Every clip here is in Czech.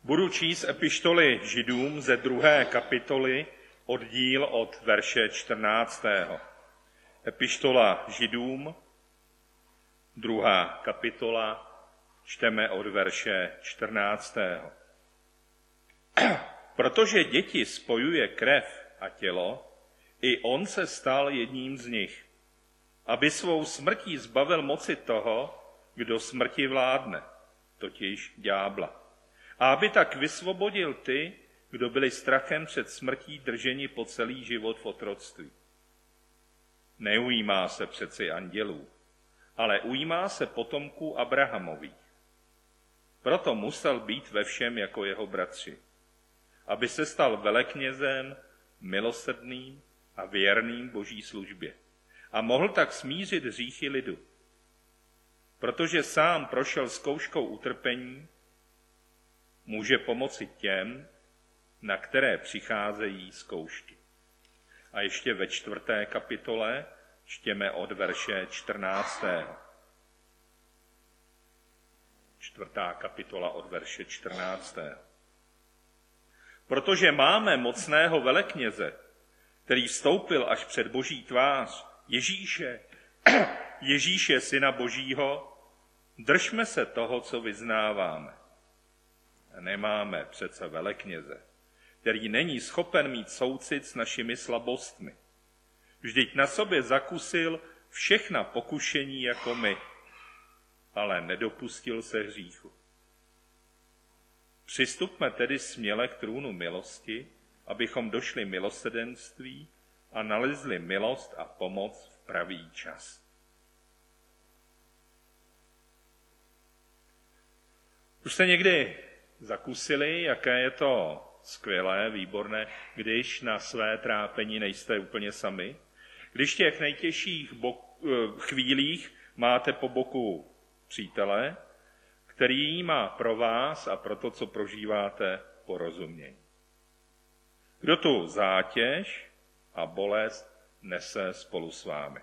Budu číst epištoly Židům ze 2. kapitoly, oddíl od verše 14. Epištola Židům, 2. kapitola, čteme od verše 14. Protože děti spojuje krev a tělo, i on se stal jedním z nich, aby svou smrtí zbavil moci toho, kdo smrti vládne, totiž ďábla. A aby tak vysvobodil ty, kdo byli strachem před smrtí drženi po celý život v otroctví. Neujímá se přeci andělů, ale ujímá se potomků Abrahamových. Proto musel být ve všem jako jeho bratři, aby se stal veleknězem, milosrdným a věrným Boží službě a mohl tak smířit hříchy lidu. Protože sám prošel zkouškou utrpení, může pomoci těm, na které přicházejí zkoušky. A ještě ve 4. kapitole čtěme od verše 14. 4. kapitola od verše 14. Protože máme mocného velekněze, který vstoupil až před Boží tvář, Ježíše, Syna Božího, držme se toho, co vyznáváme. Nemáme přece velekněze, který není schopen mít soucit s našimi slabostmi. Vždyť na sobě zakusil všechna pokušení jako my, ale nedopustil se hříchu. Přistupme tedy směle k trůnu milosti, abychom došli milosrdenství a nalezli milost a pomoc v pravý čas. Už jste někdy zakusili, jaké je to skvělé, výborné, když na své trápení nejste úplně sami? Když v těch nejtěžších chvílích máte po boku přítele, který má pro vás a pro to, co prožíváte, porozumění. Kdo tu zátěž a bolest nese spolu s vámi.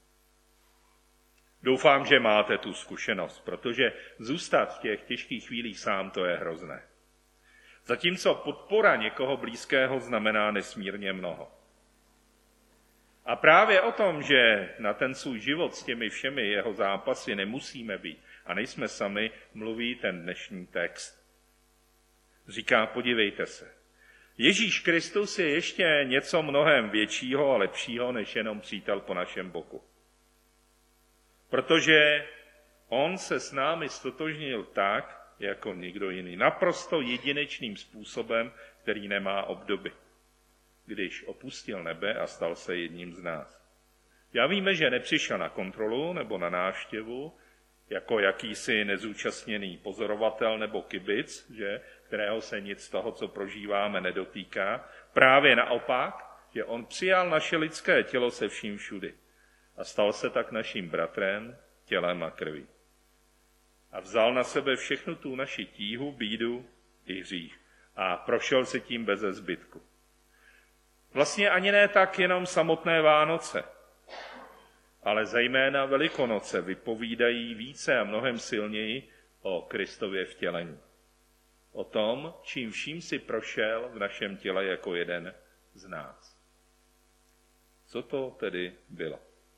Doufám, že máte tu zkušenost, protože zůstat v těch těžkých chvílích sám, to je hrozné. Zatímco podpora někoho blízkého znamená nesmírně mnoho. A právě o tom, že na ten svůj život s těmi všemi jeho zápasy nemusíme být a nejsme sami, mluví ten dnešní text. Říká, podívejte se, Ježíš Kristus je ještě něco mnohem většího a lepšího, než jenom přítel po našem boku. Protože on se s námi stotožnil tak, jako nikdo jiný. Naprosto jedinečným způsobem, který nemá obdoby. Když opustil nebe a stal se jedním z nás. Já víme, že nepřišel na kontrolu nebo na návštěvu, jako jakýsi nezúčastněný pozorovatel nebo kibic, kterého se nic z toho, co prožíváme, nedotýká. Právě naopak, že on přijal naše lidské tělo se vším všudy. A stal se tak naším bratrem, tělem a krví. A vzal na sebe všechnu tu naši tíhu, bídu i hřích. A prošel si tím beze zbytku. Vlastně ani ne tak jenom samotné Vánoce, ale zejména Velikonoce vypovídají více a mnohem silněji o Kristově vtělení. O tom, čím vším si prošel v našem těle jako jeden z nás. Co to tedy bylo?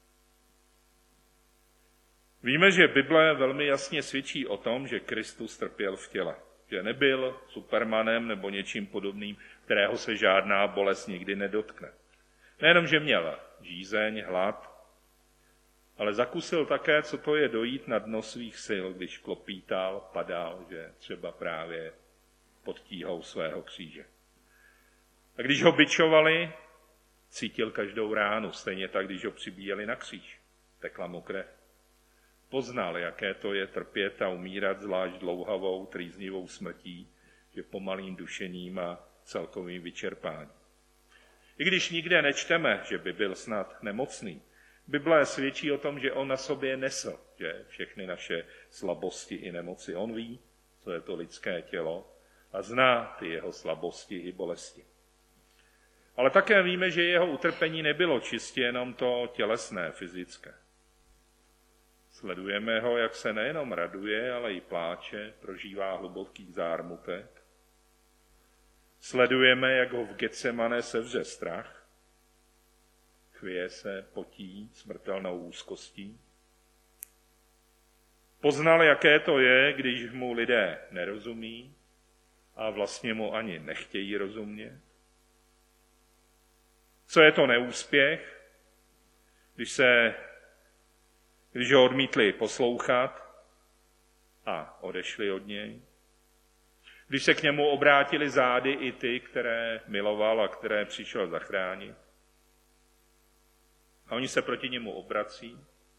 Víme, že Bible velmi jasně svědčí o tom, že Kristus trpěl v těle. Že nebyl Supermanem nebo něčím podobným, kterého se žádná bolest nikdy nedotkne. Nejenom, že měl žízeň, hlad, ale zakusil také, co to je dojít na dno svých sil, když klopítal, padal, že třeba právě pod tíhou svého kříže. A když ho bičovali, cítil každou ránu, stejně tak, když ho přibíjeli na kříž. Tekla mu krev. Poznal, jaké to je trpět a umírat zvlášť dlouhavou, trýznivou smrtí, že pomalým dušením a celkovým vyčerpáním. I když nikde nečteme, že by byl snad nemocný, Bible svědčí o tom, že on na sobě nesl, že všechny naše slabosti i nemoci. On ví, co je to lidské tělo a zná ty jeho slabosti i bolesti. Ale také víme, že jeho utrpení nebylo čistě jenom to tělesné, fyzické. Sledujeme ho, jak se nejenom raduje, ale i pláče, prožívá hluboký zármutek Sledujeme, jak ho v Getsemane sevře strach, chvěje se, potí smrtelnou úzkostí. Poznal, jaké to je, když mu lidé nerozumí a vlastně mu ani nechtějí rozumět. Co je to neúspěch, když ho odmítli poslouchat a odešli od něj? Když se k němu obrátili zády i ty, které miloval a které přišel zachránit. A oni se proti němu obrací,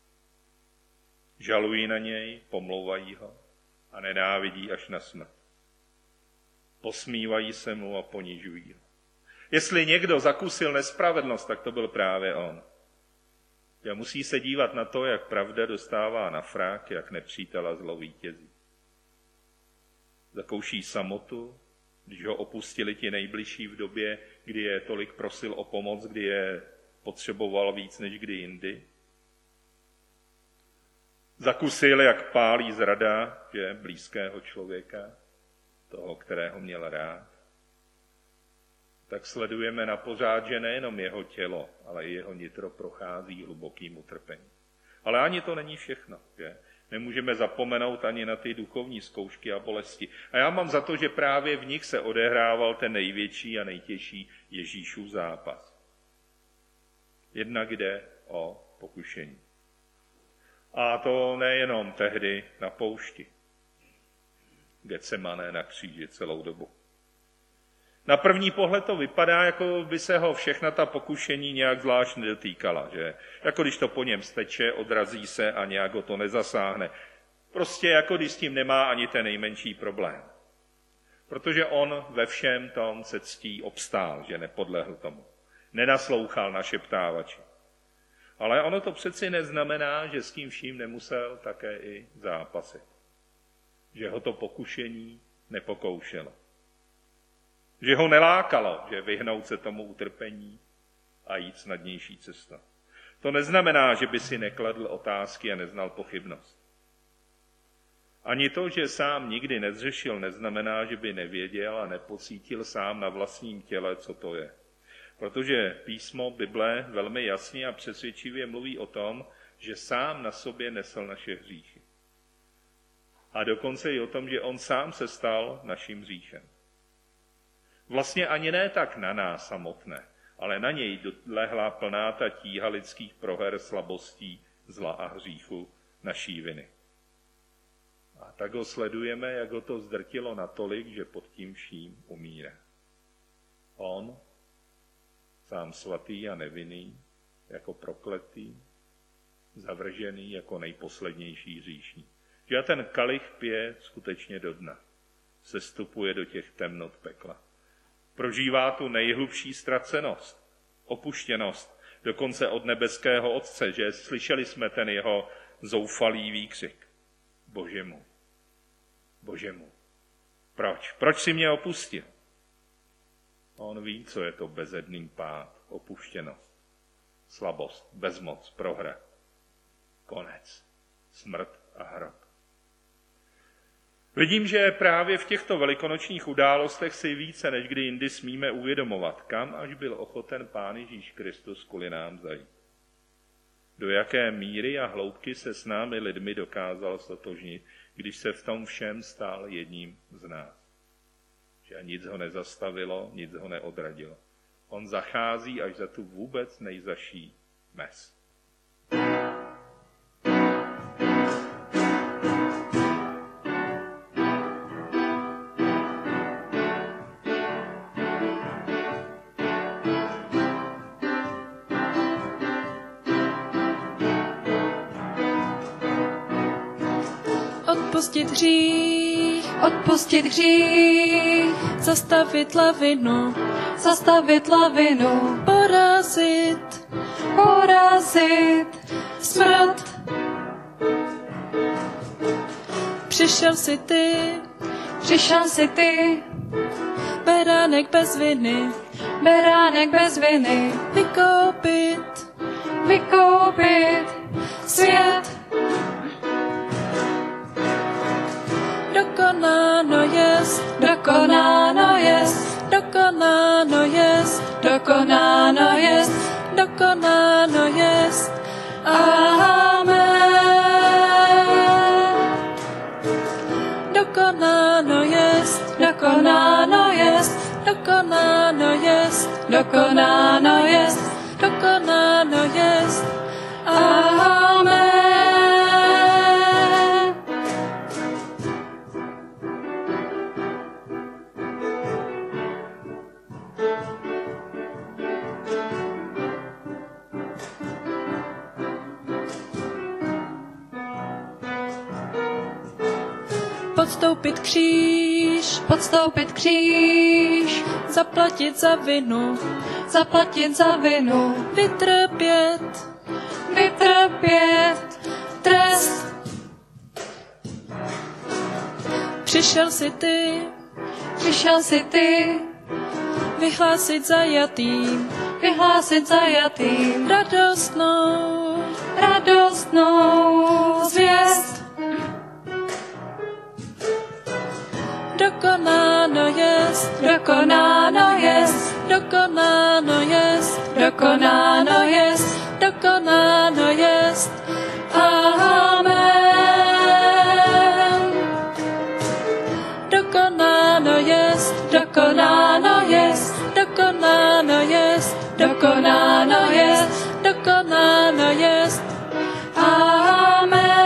žalují na něj, pomlouvají ho a nenávidí až na smrt. Posmívají se mu a ponižují ho. Jestli někdo zakusil nespravedlnost, tak to byl právě on. A musí se dívat na to, jak pravda dostává na frak, jak nepřítela zlo vítězí. Zakouší samotu, když ho opustili ti nejbližší v době, kdy je tolik prosil o pomoc, kdy je potřeboval víc než kdy jindy. Zakusil, jak pálí zrada, že blízkého člověka, toho, kterého měl rád. Tak sledujeme na pořád, že nejenom jeho tělo, ale i jeho nitro prochází hlubokým utrpením. Ale ani to není všechno, že? Nemůžeme zapomenout ani na ty duchovní zkoušky a bolesti. A já mám za to, že právě v nich se odehrával ten největší a nejtěžší Ježíšův zápas. Jednak jde o pokušení. A to nejenom tehdy na poušti. Getsemane na kříži celou dobu. Na první pohled to vypadá, jako by se ho všechna ta pokušení nějak zvlášť nedotýkala. Že? Jako když to po něm steče, odrazí se a nějak ho to nezasáhne. Prostě jako když s tím nemá ani ten nejmenší problém. Protože on ve všem tom se ctí obstál, že nepodlehl tomu. Nenaslouchal na šeptávači. Ale ono to přeci neznamená, že s tím vším nemusel také i zápasit. Že ho to pokušení nepokoušelo. Že ho nelákalo, že vyhnout se tomu utrpení a jít snadnější cesta. To neznamená, že by si nekladl otázky a neznal pochybnost. Ani to, že sám nikdy nezřešil, neznamená, že by nevěděl a nepocítil sám na vlastním těle, co to je. Protože písmo Bible velmi jasně a přesvědčivě mluví o tom, že sám na sobě nesl naše hříchy. A dokonce i o tom, že on sám se stal naším hříchem. Vlastně ani ne tak na nás samotné, ale na něj dolehla plná ta tíha lidských proher, slabostí, zla a hříchu naší viny. A tak ho sledujeme, jak ho to zdrtilo natolik, že pod tím vším umírá. On, sám svatý a nevinný, jako prokletý, zavržený jako nejposlednější hříšník. Že ten kalich pije skutečně do dna. Sestupuje do těch temnot pekla. Prožívá tu nejhlubší ztracenost, opuštěnost, dokonce od nebeského Otce, že slyšeli jsme ten jeho zoufalý výkřik. Bože můj, proč? Proč jsi mě opustil? On ví, co je to bezedný pád, opuštěnost, slabost, bezmoc, prohra, konec, smrt a hrob. Vidím, že právě v těchto velikonočních událostech si více než kdy jindy smíme uvědomovat, kam až byl ochoten Pán Ježíš Kristus kvůli nám zajít. Do jaké míry a hloubky se s námi lidmi dokázal stotožnit, když se v tom všem stal jedním z nás. Že nic ho nezastavilo, nic ho neodradilo. On zachází až za tu vůbec nejzaší mez. Odpustit hřích, zastavit lavinu, porazit smrt. Přišel si ty, beránek bez viny, vykoupit svět. Dokonáno jest, dokonáno jest, dokonáno jest, dokonáno jest. Amen. Dokonáno jest, dokonáno jest, dokonáno jest, dokonáno jest, dokonáno jest. Amen. Podstoupit kříž, zaplatit za vinu, vytrpět trest. Přišel si ty, vyhlásit zajatým, radostnou zvěst. Dokonáno jest, dokonáno jest, dokonáno jest, dokonáno jest, dokonáno jest. Amen. Dokonáno jest, dokonáno jest, dokonáno jest, dokonáno jest, dokonáno jest. Amen.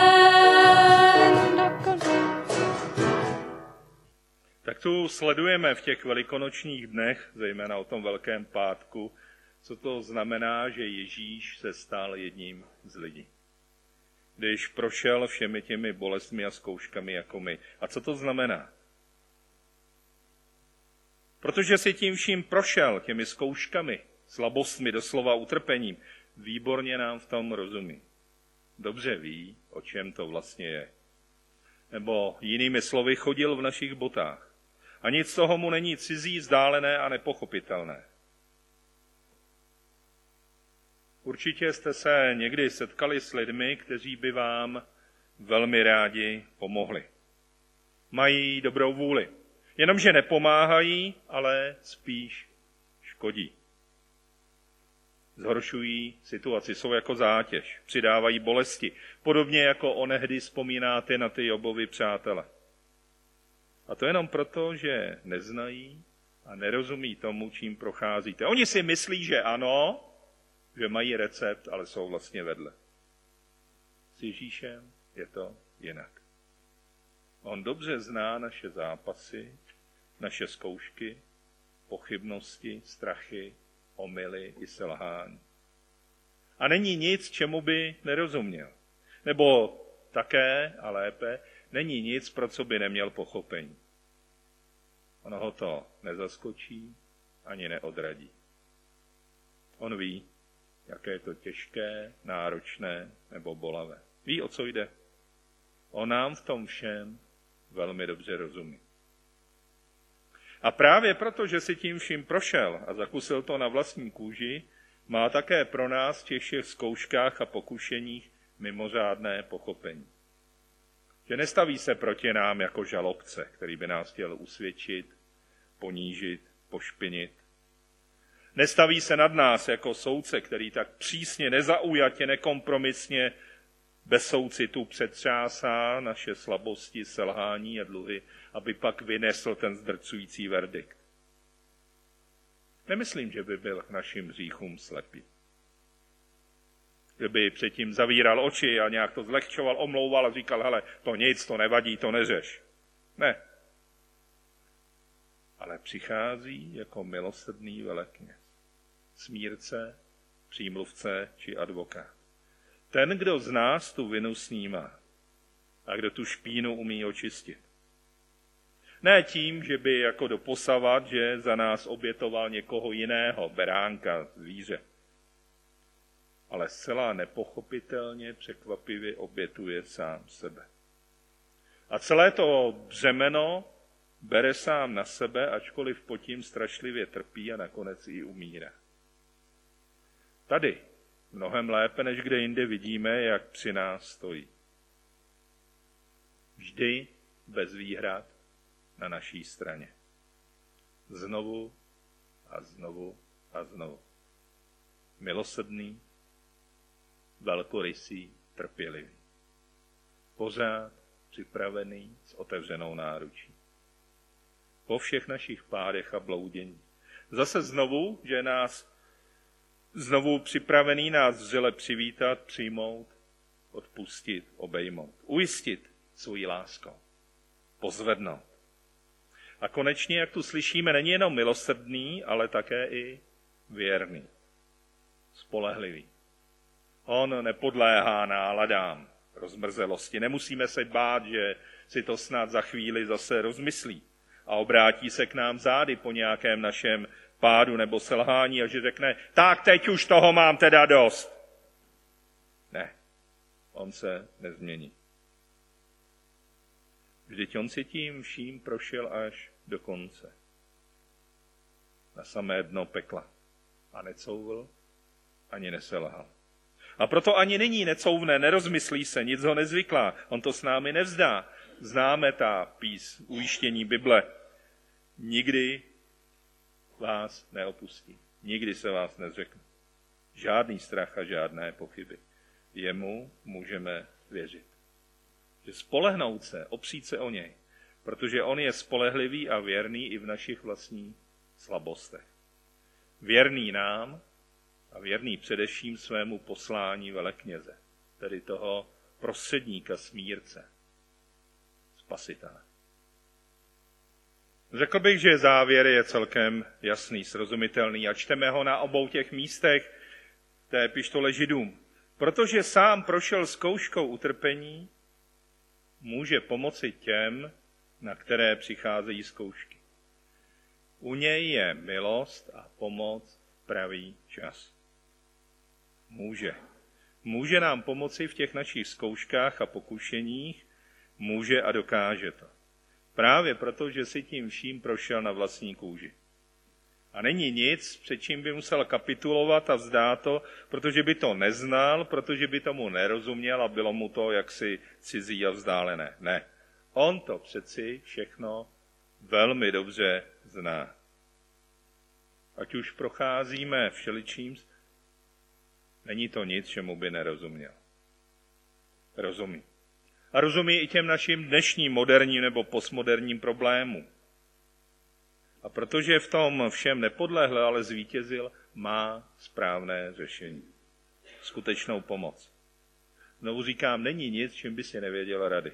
Tak tu sledujeme v těch velikonočních dnech, zejména o tom Velkém pátku, co to znamená, že Ježíš se stal jedním z lidí. Když prošel všemi těmi bolestmi a zkouškami jako my. A co to znamená? Protože si tím vším prošel, těmi zkouškami, slabostmi, doslova utrpením, výborně nám v tom rozumí. Dobře ví, o čem to vlastně je. Nebo jinými slovy, chodil v našich botách. A nic z toho mu není cizí, vzdálené a nepochopitelné. Určitě jste se někdy setkali s lidmi, kteří by vám velmi rádi pomohli. Mají dobrou vůli. Jenomže nepomáhají, ale spíš škodí. Zhoršují situaci, jsou jako zátěž, přidávají bolesti. Podobně jako onehdy vzpomínáte na ty Jobovy přátele. A to jenom proto, že neznají a nerozumí tomu, čím procházíte. Oni si myslí, že ano, že mají recept, ale jsou vlastně vedle. S Ježíšem je to jinak. On dobře zná naše zápasy, naše zkoušky, pochybnosti, strachy, omyly i selhání. A není nic, čemu by nerozuměl. Nebo také, a lépe, není nic, pro co by neměl pochopení. Ono ho to nezaskočí ani neodradí. On ví, jaké je to těžké, náročné nebo bolavé. Ví, o co jde. On nám v tom všem velmi dobře rozumí. A právě proto, že si tím vším prošel a zakusil to na vlastní kůži, má také pro nás v těch všech zkouškách a pokušeních mimořádné pochopení. Že nestaví se proti nám jako žalobce, který by nás chtěl usvědčit, ponížit, pošpinit. Nestaví se nad nás jako soudce, který tak přísně, nezaujatě, nekompromisně, bez soucitu přetřásá naše slabosti, selhání a dluhy, aby pak vynesl ten zdrcující verdikt. Nemyslím, že by byl k našim hříchům slepý. Že by předtím zavíral oči a nějak to zlehčoval, omlouval a říkal, hele, to nic, to nevadí, to neřeš. Ne. Ale přichází jako milosrdný velekněz. Smírce, přímluvce či advokát. Ten, kdo z nás tu vinu snímá a kdo tu špínu umí očistit. Ne tím, že by jako doposavat, že za nás obětoval někoho jiného, beránka, zvíře. Ale zcela nepochopitelně, překvapivě obětuje sám sebe. A celé to břemeno bere sám na sebe, ačkoliv pod tím strašlivě trpí a nakonec i umírá. Tady mnohem lépe než kde jinde vidíme, jak při nás stojí. Vždy bez výhrad na naší straně. Znovu a znovu a znovu. Milosrdný, velkorysý, trpělivý. Pořád připravený s otevřenou náručí. Po všech našich pádech a bloudění. Zase znovu, že nás znovu připravený nás vřele přivítat, přijmout, odpustit, obejmout. Ujistit svojí láskou. Pozvednout. A konečně, jak tu slyšíme, není jenom milosrdný, ale také i věrný. Spolehlivý. On nepodléhá náladám rozmrzelosti. Nemusíme se bát, že si to snad za chvíli zase rozmyslí a obrátí se k nám zády po nějakém našem pádu nebo selhání a že řekne, tak teď už toho mám teda dost. Ne, on se nezmění. Vždyť on si tím vším prošel až do konce. Na samé dno pekla. A necouvl, ani neselhal. A proto ani nyní necouvne, nerozmyslí se, nic ho nezvyklá. On to s námi nevzdá. Známe ta ujištění Bible. Nikdy vás neopustí. Nikdy se vás nezřekne. Žádný strach a žádné pochyby. Jemu můžeme věřit. Že spolehnout se, opřít se o něj, protože on je spolehlivý a věrný i v našich vlastních slabostech. Věrný nám a věrný především svému poslání velekněze, tedy toho prostředníka smírce, spasitele. Řekl bych, že závěr je celkem jasný, srozumitelný a čteme ho na obou těch místech té epištole Židům. Protože sám prošel zkouškou utrpení, může pomoci těm, na které přicházejí zkoušky. U něj je milost a pomoc v pravý čas. Může nám pomoci v těch našich zkouškách a pokušeních, může a dokáže to. Právě proto, že si tím vším prošel na vlastní kůži. A není nic, před čím by musel kapitulovat a vzdát to, protože by to neznal, protože by tomu nerozuměl a bylo mu to jaksi cizí a vzdálené. Ne. On to přeci všechno velmi dobře zná. Ať už procházíme všeličím, není to nic, čemu by nerozuměl. Rozumí. A rozumí i těm našim dnešním moderním nebo postmoderním problémům. A protože v tom všem nepodlehl, ale zvítězil, má správné řešení. Skutečnou pomoc. Znovu říkám, není nic, čím by si nevěděl rady.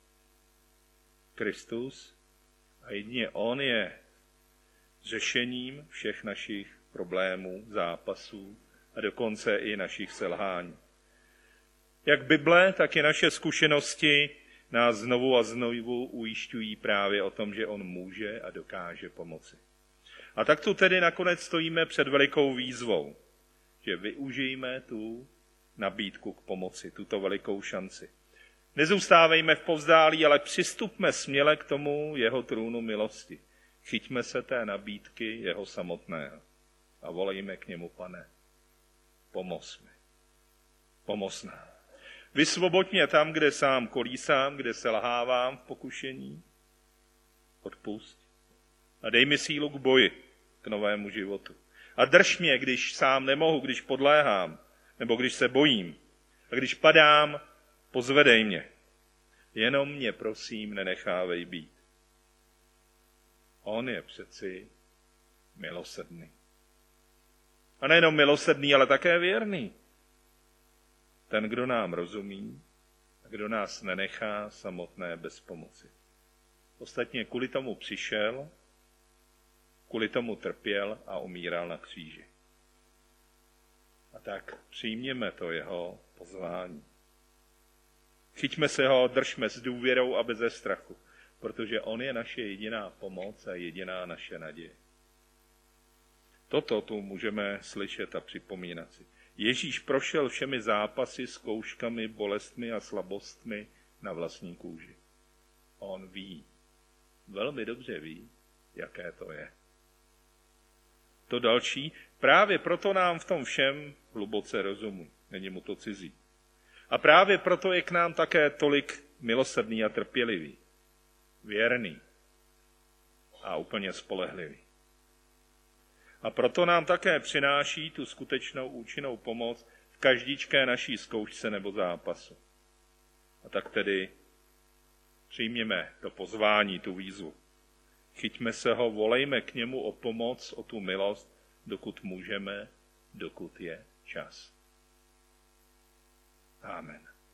Kristus a jedině on je řešením všech našich problémů, zápasů a dokonce i našich selhání. Jak Bible, tak i naše zkušenosti nás znovu a znovu ujišťují právě o tom, že on může a dokáže pomoci. A tak tu tedy nakonec stojíme před velikou výzvou, že využijeme tu nabídku k pomoci, tuto velikou šanci. Nezůstávejme v povzdálí, ale přistupme směle k tomu jeho trůnu milosti. Chyťme se té nabídky jeho samotného a volejme k němu, Pane, pomoz mi. Pomoz nám. Vysvoboď mě tam, kde sám kolísám, kde selhávám v pokušení. Odpusť. A dej mi sílu k boji, k novému životu. A drž mě, když sám nemohu, když podléhám, nebo když se bojím. A když padám, pozvedej mě. Jenom mě, prosím, nenechávej být. On je přeci milosrdný. A nejenom milosrdný, ale také věrný. Ten, kdo nám rozumí a kdo nás nenechá samotné bez pomoci. Ostatně kvůli tomu přišel, kvůli tomu trpěl a umíral na kříži. A tak přijměme to jeho pozvání. Chyťme se ho, držme s důvěrou a beze strachu, protože on je naše jediná pomoc a jediná naše naděje. Toto tu můžeme slyšet a připomínat si. Ježíš prošel všemi zápasy, zkouškami, bolestmi a slabostmi na vlastní kůži. On ví, velmi dobře ví, jaké to je. To další, právě proto nám v tom všem hluboce rozumí. Není mu to cizí. A právě proto je k nám také tolik milosrdný a trpělivý, věrný a úplně spolehlivý. A proto nám také přináší tu skutečnou účinnou pomoc v každičké naší zkoušce nebo zápasu. A tak tedy přijměme to pozvání, tu výzvu. Chyťme se ho, volejme k němu o pomoc, o tu milost, dokud můžeme, dokud je čas. Amen.